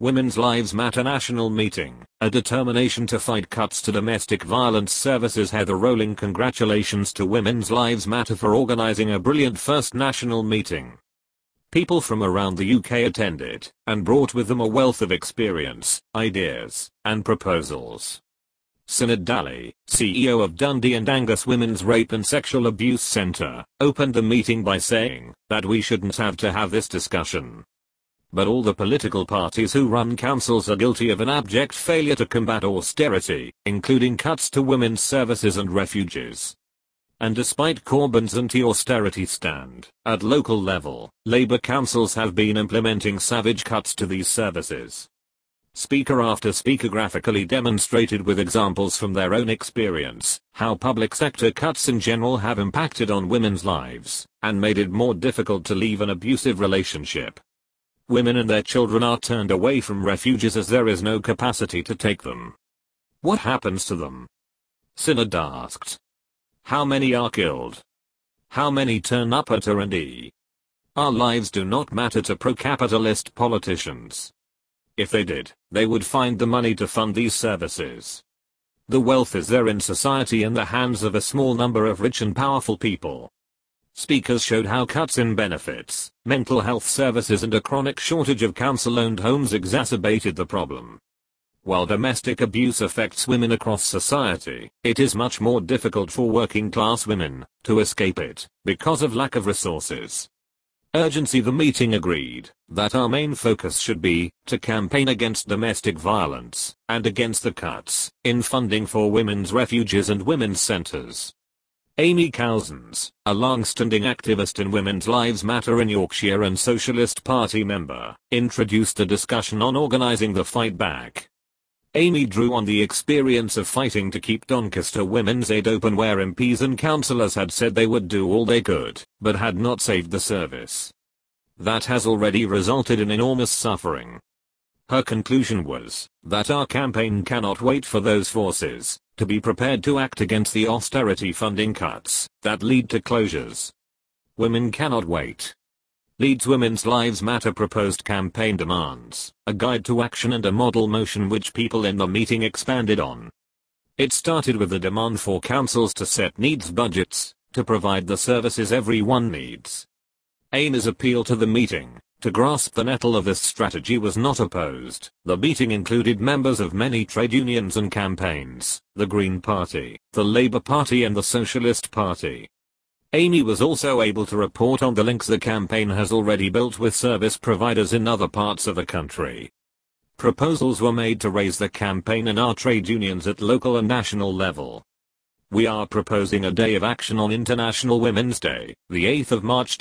Women's Lives Matter National Meeting, a determination to fight cuts to domestic violence services. Heather Rowling. Congratulations to Women's Lives Matter for organizing a brilliant first national meeting. People from around the UK attended, and brought with them a wealth of experience, ideas, and proposals. Synod Daly, CEO of Dundee and Angus Women's Rape and Sexual Abuse Centre, opened the meeting by saying that we shouldn't have to have this discussion. But all the political parties who run councils are guilty of an abject failure to combat austerity, including cuts to women's services and refuges. And despite Corbyn's anti-austerity stand, at local level, Labour councils have been implementing savage cuts to these services. Speaker after speaker graphically demonstrated with examples from their own experience how public sector cuts in general have impacted on women's lives, and made it more difficult to leave an abusive relationship. Women and their children are turned away from refuges as there is no capacity to take them. What happens to them? Synod asked. How many are killed? How many turn up at R&D? Our lives do not matter to pro-capitalist politicians. If they did, they would find the money to fund these services. The wealth is there in society in the hands of a small number of rich and powerful people. Speakers showed how cuts in benefits, mental health services and a chronic shortage of council-owned homes exacerbated the problem. While domestic abuse affects women across society, it is much more difficult for working-class women to escape it because of lack of resources. Urgency. The meeting agreed that our main focus should be to campaign against domestic violence and against the cuts in funding for women's refuges and women's centres. Amy Cousins, a long-standing activist in Women's Lives Matter in Yorkshire and Socialist Party member, introduced a discussion on organising the fight back. Amy drew on the experience of fighting to keep Doncaster Women's Aid open, where MPs and councillors had said they would do all they could, but had not saved the service. That has already resulted in enormous suffering. Her conclusion was that our campaign cannot wait for those forces to be prepared to act against the austerity funding cuts that lead to closures. Women cannot wait. Leeds. Women's Lives Matter proposed campaign demands, a guide to action and a model motion which people in the meeting expanded on. It started with the demand for councils to set needs budgets to provide the services everyone needs. Amy's appeal to the meeting to grasp the nettle of this strategy was not opposed. The meeting included members of many trade unions and campaigns, the Green Party, the Labour Party and the Socialist Party. Amy was also able to report on the links the campaign has already built with service providers in other parts of the country. Proposals were made to raise the campaign in our trade unions at local and national level. We are proposing a day of action on International Women's Day, the 8th of March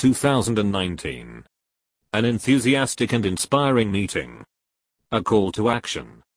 2019. An enthusiastic and inspiring meeting. A call to action.